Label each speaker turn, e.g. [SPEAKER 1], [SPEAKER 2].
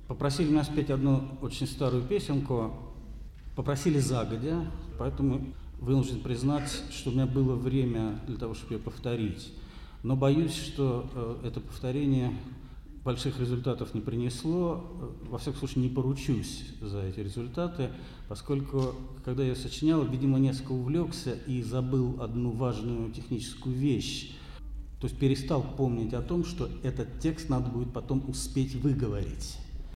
[SPEAKER 1] Попросили меня спеть одну очень старую песенку, попросили загодя, поэтому вынужден признать, что у меня было время для того, чтобы ее повторить. Но боюсь, что это повторение больших результатов не принесло. Во всяком случае, не поручусь за эти результаты, поскольку, когда я сочинял, видимо, несколько увлекся и забыл одну важную техническую вещь. То есть перестал помнить о том, что этот текст надо будет потом успеть выговорить.